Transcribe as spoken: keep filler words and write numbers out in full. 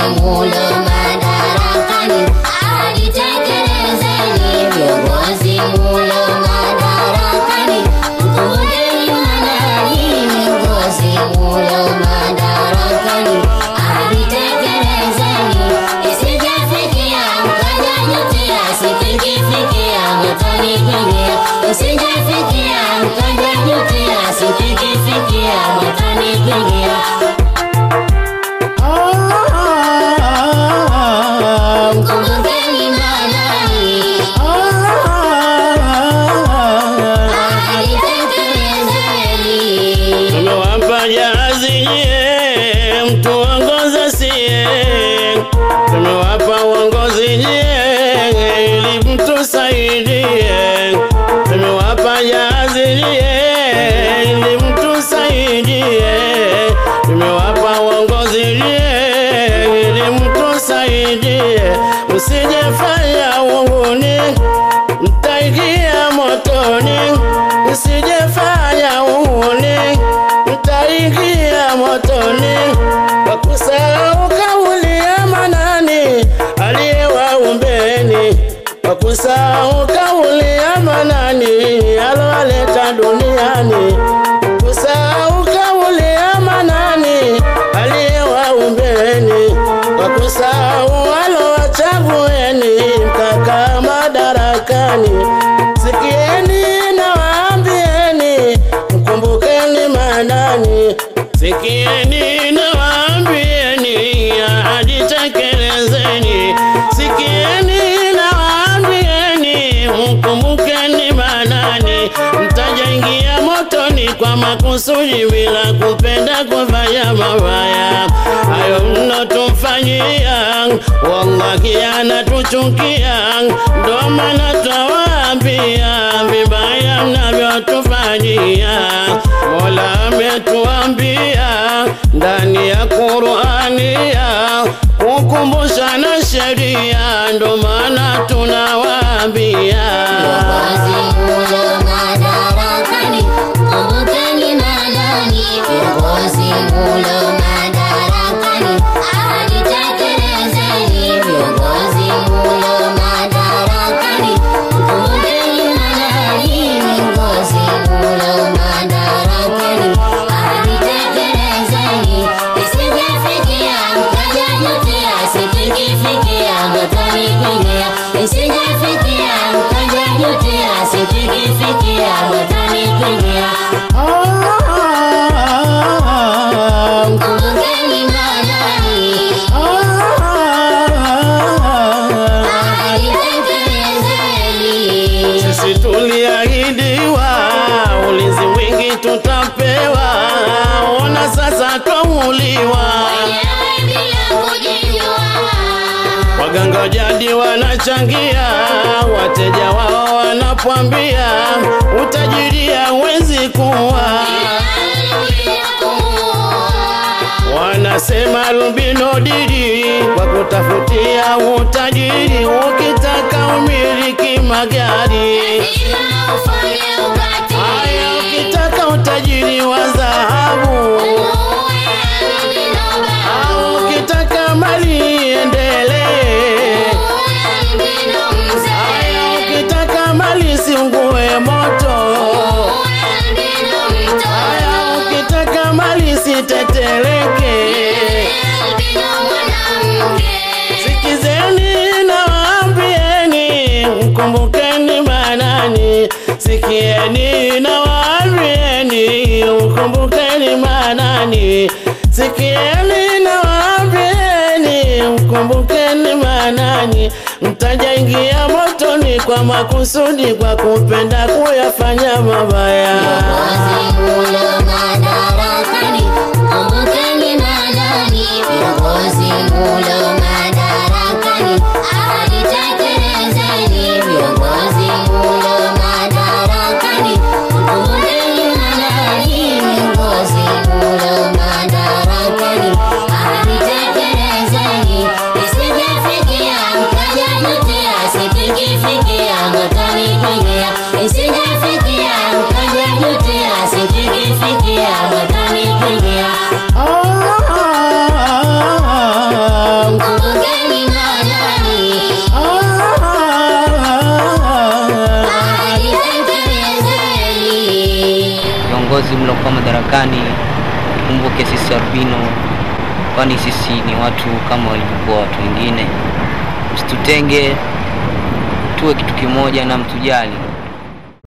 mulo madarakani, ahadi tekelezeni. Viongozi mulo madarakani, mkumbukeni manani. Viongozi mulo madarakani, ahadi tekelezeni. Isijafikia mkajajutia, siku ikifikia motoni kuingia. Isijafikia mkajajutia, siku ikifikia motoni kuingia. Mkumbukeni manani, ahadi tekelezeni. Tumewapa jahazi nyie, mtuongoze siye. Tumewapa uongozi nyie, ili mtusaidie. Tumewapa jahazi nyie, ili mtusaidie. Tumewapa uongozi nyie, ili mtusaidie. Msijefanya uhuni, mtaingia motoni. Msijefanya uhuni, mtaingia motoni. Kwa kusahau kauli ya manani aliyewaumbeni. Kwa kusahau kauli ya manani alowaleta duniani. Kusahau kauli ya manani aliyewaumbeni. Kwa kusahau alowachagueni mkakaa madarakani. Sikieni na waambieni, mkumbukeni manani. Sikieni na waambieni, ahadi tekelezeni. Sikieni na waambieni, mkumbukeni manani. Mtajaingia motoni kwa makusudi bila kupenda kufanya mabaya. Hayo mnatumfanyia, wallahi anatuchukia. Ndo maana twawaambia, vibaya mnavyotufanyia. Mola ametuambia ndani ya Qur'ania, kukumbusha na sheria. Ndo maana tunawaambia, viongozi mulo madarakani, mkumbukeni manani. Viongozi mulo madarakani, ahadi tekelezeni. Viongozi mulo madarakani, mkumbukeni manani. Viongozi mulo madarakani, ahadi tekelezeni. Isijafikia mkajajutia, siku ikifikia motoni kuingia. Isijafikia mkajajutia, siku ikifikia motoni kuingia. Mkumbukeni manani, ahadi tekelezeni. sisi tuliahidiwa ulinzi mwingi tutapewa. Ona sasa twauliwa, Wenyewe bila kujijua, waganga jadi wanachangia. Wateja wao wanapwambia, utajiri hauwezi kuwa. bila kumuua. Wanasema rubino dili kwa kutafutia utajiri. Ukitaka umiliki magari, Lazima ufanye ukatili. haya ukitaka utajiri wa dhahabu, Uwe albino au babu. ukitaka mali iendelee. Uwe albino Haya mzee. ukitaka mali siungue moto. Uwe albino Haya mtoto. ukitaka mali siteteleke. Albino mwanamke. Sikizeni na waambieni, mkumbukeni manani. Sikieni na waambieni, mkumbukeni manani. Sikieni na waambieni, mkumbukeni manani. Mtajaingia motoni kwa makusudi, kwa kupenda kuyafanya mabaya. Viongozi mulo madarakani, mkumbukeni manani. Viongozi mulo madarakani, ahadi tekelezeni. Viongozi mulo madarakani, mkumbukeni manani. Viongozi mulo madarakani, ahadi tekelezeni. Isijafikia mkajajutia, siku ikifikia motoni kuingia. Isijafikia mkajajutia, siku ikifikia viongozi mliokuwa madarakani, tukumbuke sisi albino, kwani sisi ni watu kama walivyokuwa watu wengine. Msitutenge, tuwe kitu kimoja na mtujali.